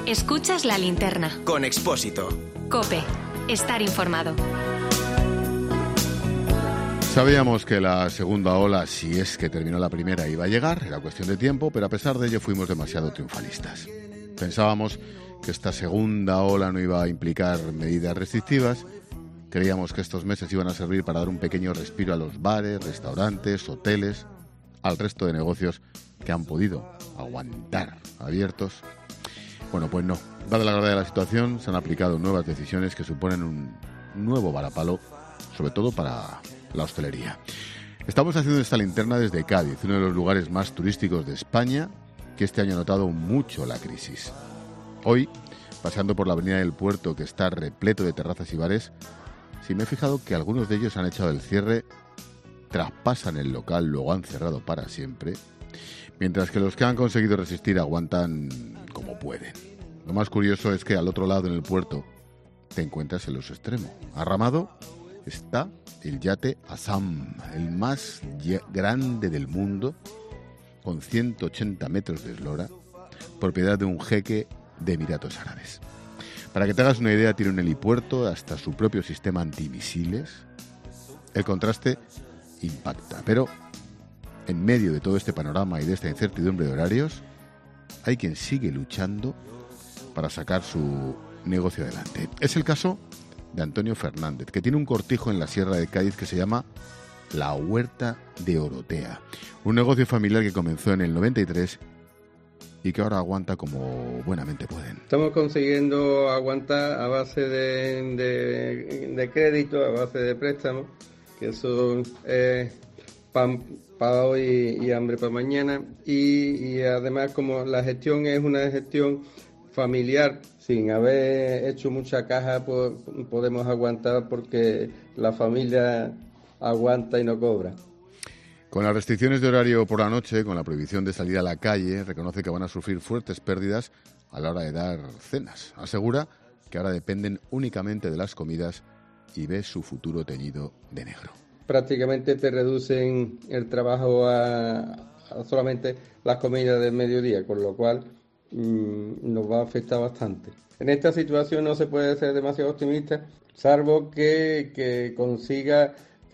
Escuchas La Linterna. Con Expósito. COPE. Estar informado. Sabíamos que la segunda ola, si es que terminó la primera, iba a llegar, era cuestión de tiempo, pero a pesar de ello fuimos demasiado triunfalistas. Pensábamos que esta segunda ola no iba a implicar medidas restrictivas, creíamos que estos meses iban a servir para dar un pequeño respiro a los bares, restaurantes, hoteles, al resto de negocios que han podido aguantar abiertos. Bueno, pues no. Dada la gravedad de la situación, se han aplicado nuevas decisiones que suponen un nuevo varapalo, sobre todo para la hostelería. Estamos haciendo esta linterna desde Cádiz, uno de los lugares más turísticos de España, que este año ha notado mucho la crisis. Hoy, paseando por la avenida del Puerto, que está repleto de terrazas y bares, sí me he fijado que algunos de ellos han echado el cierre, traspasan el local, luego han cerrado para siempre, mientras que los que han conseguido resistir aguantan como pueden. Lo más curioso es que al otro lado, en el puerto, te encuentras el oso extremo. Arramado está el yate Assam, el más grande del mundo, con 180 metros de eslora, propiedad de un jeque de Emiratos Árabes. Para que te hagas una idea, tiene un helipuerto, hasta su propio sistema antimisiles. El contraste impacta, pero en medio de todo este panorama y de esta incertidumbre de horarios, hay quien sigue luchando para sacar su negocio adelante. Es el caso de Antonio Fernández, que tiene un cortijo en la Sierra de Cádiz que se llama La Huerta de Orotea, un negocio familiar que comenzó en el 93 y que ahora aguanta como buenamente pueden. Estamos consiguiendo aguantar a base de crédito, a base de préstamos, que son pan para hoy y hambre para mañana, y además, como la gestión es una gestión familiar, sin haber hecho mucha caja, pues podemos aguantar porque la familia aguanta y no cobra. Con las restricciones de horario por la noche, con la prohibición de salir a la calle, reconoce que van a sufrir fuertes pérdidas a la hora de dar cenas. Asegura que ahora dependen únicamente de las comidas y ve su futuro teñido de negro. Prácticamente te reducen el trabajo a solamente las comidas del mediodía, con lo cual nos va a afectar bastante. En esta situación no se puede ser demasiado optimista, salvo que consigan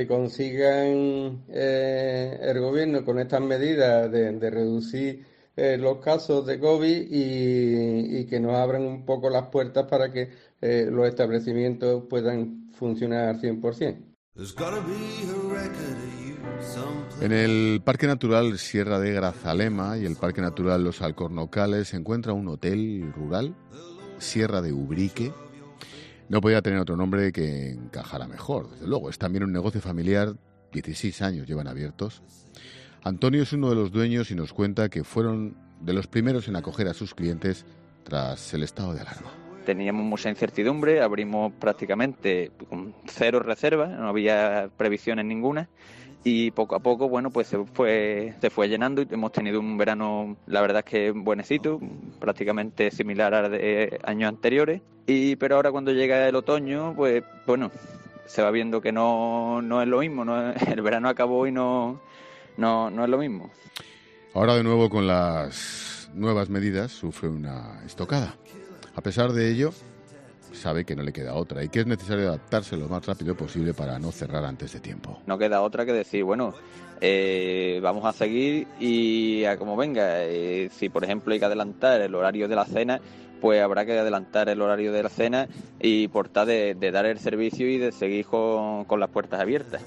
el gobierno con estas medidas de reducir los casos de COVID y que nos abran un poco las puertas para que los establecimientos puedan funcionar al 100%. En el Parque Natural Sierra de Grazalema y el Parque Natural Los Alcornocales se encuentra un hotel rural, Sierra de Ubrique. No podía tener otro nombre que encajara mejor, desde luego. Es también un negocio familiar, 16 años llevan abiertos. Antonio es uno de los dueños y nos cuenta que fueron de los primeros en acoger a sus clientes tras el estado de alarma. Teníamos mucha incertidumbre, abrimos prácticamente con cero reservas, no había previsiones ninguna. Y poco a poco, bueno, pues se fue llenando y hemos tenido un verano, la verdad es que buenecito, prácticamente similar al de años anteriores. Pero ahora cuando llega el otoño, pues bueno, se va viendo que no es lo mismo, el verano acabó y no es lo mismo. Ahora de nuevo con las nuevas medidas sufre una estocada. A pesar de ello, sabe que no le queda otra y que es necesario adaptarse lo más rápido posible para no cerrar antes de tiempo. No queda otra que decir, bueno, vamos a seguir y a como venga. Si, por ejemplo, hay que adelantar el horario de la cena, pues habrá que adelantar el horario de la cena y por tal de dar el servicio y de seguir con las puertas abiertas.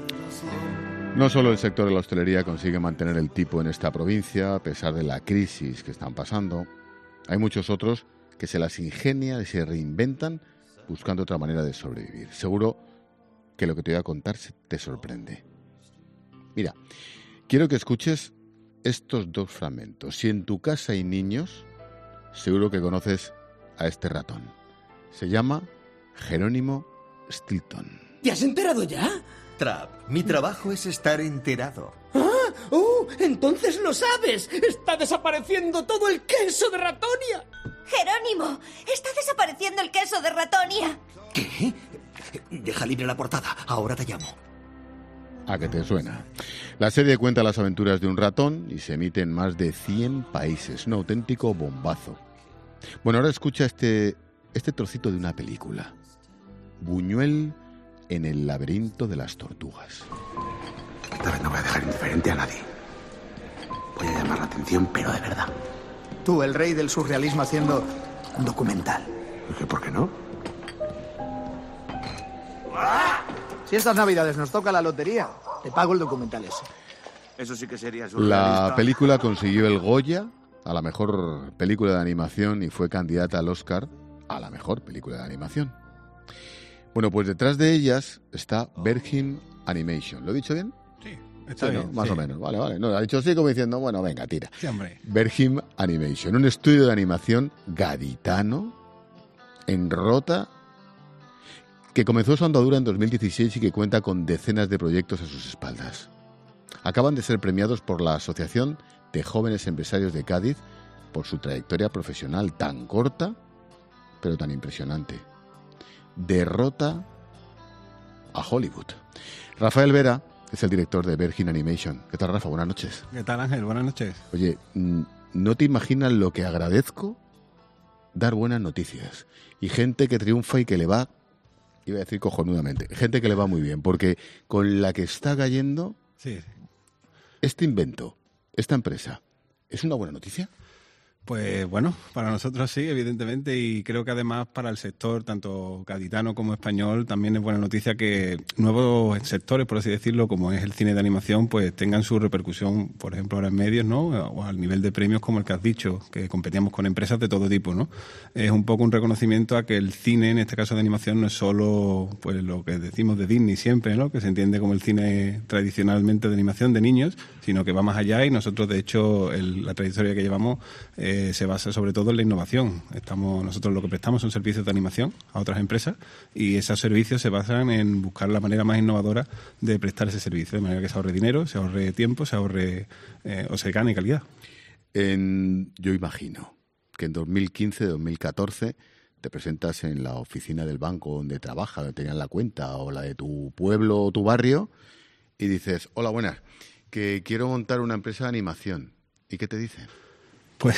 No solo el sector de la hostelería consigue mantener el tipo en esta provincia, a pesar de la crisis que están pasando. Hay muchos otros que se las ingenian y se reinventan buscando otra manera de sobrevivir. Seguro que lo que te voy a contar te sorprende. Mira, quiero que escuches estos dos fragmentos. Si en tu casa hay niños, seguro que conoces a este ratón. Se llama Jerónimo Stilton. ¿Te has enterado ya? Trap, mi trabajo es estar enterado. ¡Ah! Entonces lo sabes. Está desapareciendo todo el queso de Ratonia. Jerónimo, está desapareciendo el queso de Ratonia. ¿Qué? Deja libre la portada. Ahora te llamo. ¿A qué te suena? La serie cuenta las aventuras de un ratón y se emite en más de 100 países. Un auténtico bombazo. Bueno, ahora escucha este trocito de una película. Buñuel en el laberinto de las tortugas. Esta vez no voy a dejar indiferente a nadie. Voy a llamar la atención, pero de verdad. Tú, el rey del surrealismo, haciendo un documental. ¿Por qué no? Si estas navidades nos toca la lotería, te pago el documental ese. Eso sí que sería surrealista. La película consiguió el Goya a la mejor película de animación y fue candidata al Oscar a la mejor película de animación. Bueno, pues detrás de ellas está Virgin Animation. ¿Lo he dicho bien? Sí, está bien. Más o menos, vale. No, ha dicho así como diciendo, bueno, venga, tira. Sí, hombre. Virgin Animation, un estudio de animación gaditano en Rota que comenzó su andadura en 2016 y que cuenta con decenas de proyectos a sus espaldas. Acaban de ser premiados por la Asociación de Jóvenes Empresarios de Cádiz por su trayectoria profesional tan corta, pero tan impresionante. De Rota a Hollywood. Rafael Vera es el director de Virgin Animation. ¿Qué tal, Rafa? Buenas noches. ¿Qué tal, Ángel? Buenas noches. Oye, no te imaginas lo que agradezco dar buenas noticias. Y gente que triunfa y que le va, iba a decir cojonudamente, gente que le va muy bien, porque con la que está cayendo, sí. Este invento, esta empresa, ¿es una buena noticia? Pues bueno, para nosotros sí, evidentemente, y creo que además para el sector, tanto gaditano como español, también es buena noticia que nuevos sectores, por así decirlo, como es el cine de animación, pues tengan su repercusión, por ejemplo, ahora en medios, ¿no? O al nivel de premios como el que has dicho, que competíamos con empresas de todo tipo, ¿no? Es un poco un reconocimiento a que el cine, en este caso de animación, no es solo pues lo que decimos de Disney siempre, ¿no? Que se entiende como el cine tradicionalmente de animación de niños, sino que va más allá y nosotros, de hecho, la trayectoria que llevamos se basa sobre todo en la innovación. Nosotros lo que prestamos son servicios de animación a otras empresas y esos servicios se basan en buscar la manera más innovadora de prestar ese servicio, de manera que se ahorre dinero, se ahorre tiempo, se ahorre o se gane calidad. Yo imagino que en 2015, 2014 te presentas en la oficina del banco donde trabajas, donde tenías la cuenta, o la de tu pueblo o tu barrio, y dices, hola, buenas, que quiero montar una empresa de animación. ¿Y qué te dicen? Pues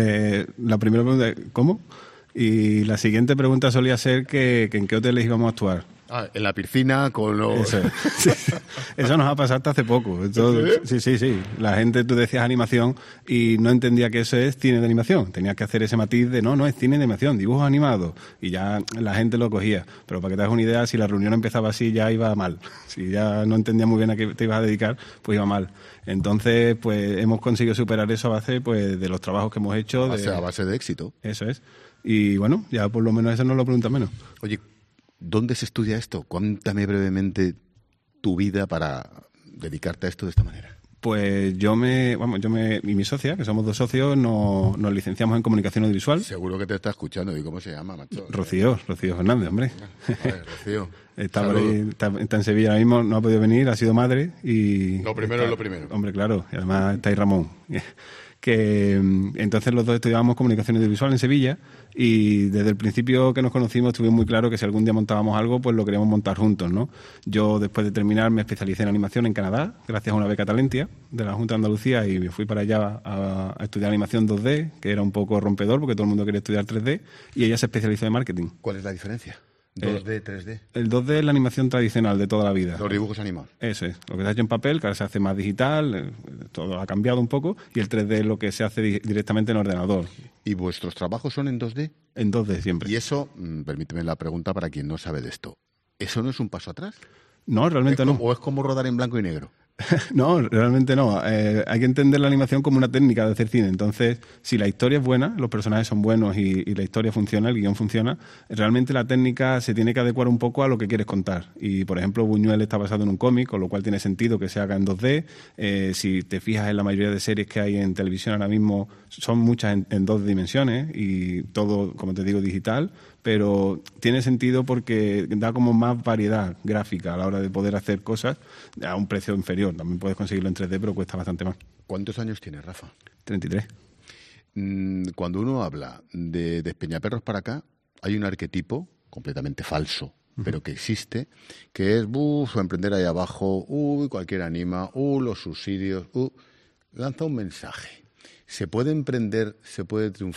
la primera pregunta es ¿cómo? Y la siguiente pregunta solía ser que en qué hoteles íbamos a actuar. En la piscina con los... Eso nos ha pasado hasta hace poco. Sí. La gente, tú decías animación y no entendía que eso es cine de animación. Tenías que hacer ese matiz de no es cine de animación, dibujos animados. Y ya la gente lo cogía. Pero para que te hagas una idea, si la reunión empezaba así ya iba mal. Si ya no entendía muy bien a qué te ibas a dedicar, pues iba mal. Entonces, pues hemos conseguido superar eso a base pues, de los trabajos que hemos hecho. A base de éxito. Eso es. Y bueno, ya por lo menos eso nos lo pregunta menos. Oye, ¿dónde se estudia esto? Cuéntame brevemente tu vida para dedicarte a esto de esta manera. Pues yo y mi socia, que somos dos socios, nos licenciamos en comunicación audiovisual. Seguro que te está escuchando. ¿Y cómo se llama, macho? Rocío Fernández, hombre. Vale, Rocío. Está en Sevilla ahora mismo, no ha podido venir, ha sido madre y... Lo primero es lo primero. Hombre, claro. Y además está ahí Ramón. Que entonces los dos estudiábamos comunicación audiovisual en Sevilla y desde el principio que nos conocimos estuvo muy claro que si algún día montábamos algo pues lo queríamos montar juntos, ¿no? Yo después de terminar me especialicé en animación en Canadá gracias a una beca Talentia de la Junta de Andalucía y me fui para allá a estudiar animación 2D, que era un poco rompedor porque todo el mundo quería estudiar 3D, y ella se especializó en marketing. ¿Cuál es la diferencia? 2D, 3D. El 2D es la animación tradicional de toda la vida. Los dibujos animados. Eso es. Lo que se ha hecho en papel, que ahora se hace más digital, todo ha cambiado un poco, y el 3D es lo que se hace directamente en ordenador. ¿Y vuestros trabajos son en 2D? En 2D siempre. Y eso, permíteme la pregunta para quien no sabe de esto, ¿eso no es un paso atrás? No, realmente no. ¿O es como rodar en blanco y negro? No, realmente no. Hay que entender la animación como una técnica de hacer cine. Entonces, si la historia es buena, los personajes son buenos y la historia funciona, el guión funciona, realmente la técnica se tiene que adecuar un poco a lo que quieres contar. Y, por ejemplo, Buñuel está basado en un cómic, con lo cual tiene sentido que se haga en 2D. Si te fijas en la mayoría de series que hay en televisión ahora mismo, son muchas en 2 dimensiones y todo, como te digo, digital. Pero tiene sentido porque da como más variedad gráfica a la hora de poder hacer cosas a un precio inferior. También puedes conseguirlo en 3D, pero cuesta bastante más. ¿Cuántos años tienes, Rafa? 33. Cuando uno habla de Despeñaperros para acá, hay un arquetipo completamente falso, pero que existe, que es emprender ahí abajo, cualquier anima, los subsidios, lanza un mensaje. ¿Se puede emprender, se puede triunfar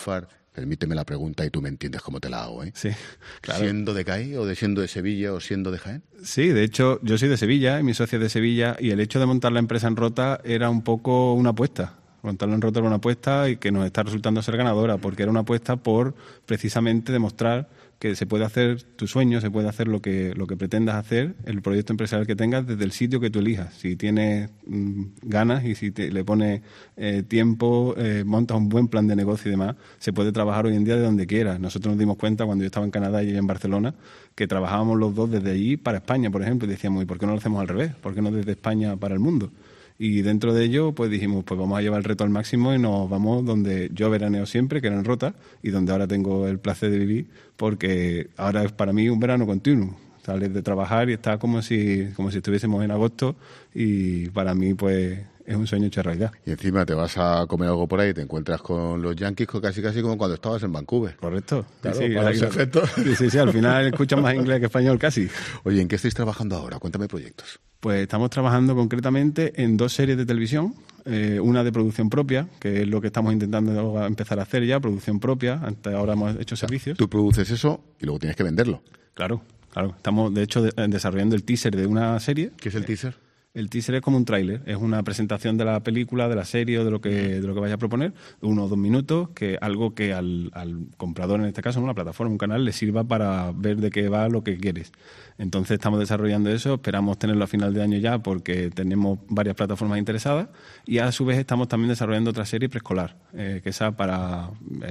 Permíteme la pregunta y tú me entiendes cómo te la hago, ¿eh? Sí, claro. ¿Siendo de CAI o siendo de Sevilla o siendo de Jaén? Sí, de hecho, yo soy de Sevilla y mi socio es de Sevilla, y el hecho de montar la empresa en Rota era un poco una apuesta. Montarlo en Rota era una apuesta y que nos está resultando ser ganadora, porque era una apuesta por precisamente demostrar que se puede hacer tu sueño, se puede hacer lo que pretendas hacer, el proyecto empresarial que tengas, desde el sitio que tú elijas. Si tienes ganas y si le pones tiempo, montas un buen plan de negocio y demás, se puede trabajar hoy en día de donde quieras. Nosotros nos dimos cuenta cuando yo estaba en Canadá y ella en Barcelona que trabajábamos los dos desde allí para España, por ejemplo, y decíamos, ¿y por qué no lo hacemos al revés? ¿Por qué no desde España para el mundo? Y dentro de ello, pues dijimos, pues vamos a llevar el reto al máximo y nos vamos donde yo veraneo siempre, que era en Rota, y donde ahora tengo el placer de vivir, porque ahora es para mí un verano continuo. Sales de trabajar y está como si estuviésemos en agosto, y para mí, pues, es un sueño hecho realidad. Y encima te vas a comer algo por ahí y te encuentras con los Yankees casi como cuando estabas en Vancouver. Correcto. Claro, sí, para ese efecto. Sí, al final escuchas más inglés que español casi. Oye, ¿en qué estáis trabajando ahora? Cuéntame proyectos. Pues estamos trabajando concretamente en 2 series de televisión, una de producción propia, que es lo que estamos intentando empezar a hacer ya, producción propia. Hasta ahora hemos hecho servicios. Tú produces eso y luego tienes que venderlo. Claro. Estamos, de hecho, desarrollando el teaser de una serie. ¿Qué es el teaser? El teaser es como un tráiler, es una presentación de la película, de la serie o de lo que vaya a proponer, 1 o 2 minutos, que algo que al comprador, en este caso, una plataforma, un canal, le sirva para ver de qué va lo que quieres. Entonces estamos desarrollando eso, esperamos tenerlo a final de año ya porque tenemos varias plataformas interesadas, y a su vez estamos también desarrollando otra serie preescolar, que esa para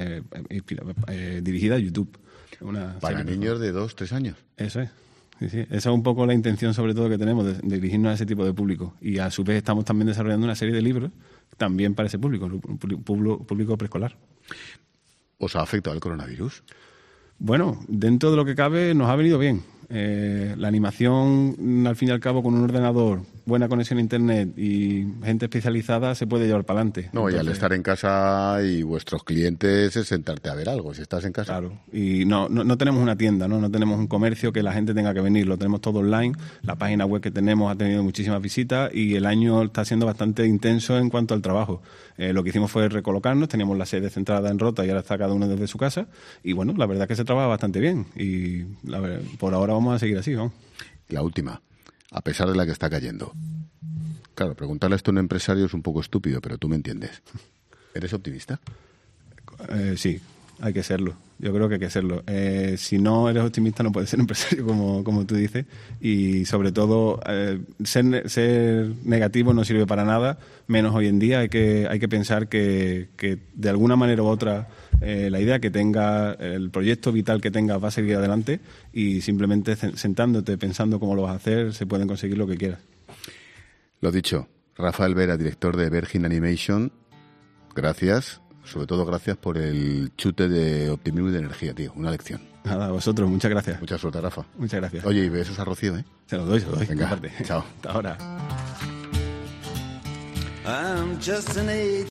dirigida a YouTube. Para niños de 2-3 años. Eso es. Sí. Esa es un poco la intención, sobre todo, que tenemos, de dirigirnos a ese tipo de público. Y a su vez estamos también desarrollando una serie de libros también para ese público, público preescolar. ¿Os ha afectado el coronavirus? Bueno, dentro de lo que cabe nos ha venido bien. La animación, al fin y al cabo, con un ordenador, buena conexión a internet y gente especializada, se puede llevar para adelante. No, y al estar en casa y vuestros clientes es sentarte a ver algo, si estás en casa. Claro, y no tenemos una tienda, no tenemos un comercio que la gente tenga que venir, lo tenemos todo online. La página web que tenemos ha tenido muchísimas visitas y el año está siendo bastante intenso en cuanto al trabajo. Lo que hicimos fue recolocarnos, teníamos la sede centrada en Rota y ahora está cada uno desde su casa, y bueno, la verdad es que se trabaja bastante bien y por ahora vamos a seguir así, ¿no? La última, a pesar de la que está cayendo. Claro, preguntarle esto a un empresario es un poco estúpido, pero tú me entiendes. ¿Eres optimista? Sí, hay que serlo. Yo creo que hay que serlo. Si no eres optimista no puedes ser empresario, como tú dices. Y sobre todo, ser negativo no sirve para nada, menos hoy en día. Hay que pensar que de alguna manera u otra la idea que tenga, el proyecto vital que tengas va a seguir adelante, y simplemente sentándote, pensando cómo lo vas a hacer, se pueden conseguir lo que quieras. Lo dicho, Rafael Vera, director de Virgin Animation, gracias. Sobre todo gracias por el chute de optimismo y de energía, tío. Una lección. Nada, a vosotros. Muchas gracias. Mucha suerte, Rafa. Muchas gracias. Oye, y besos a Rocío, ¿eh? Se lo doy. Venga, chao. Hasta ahora.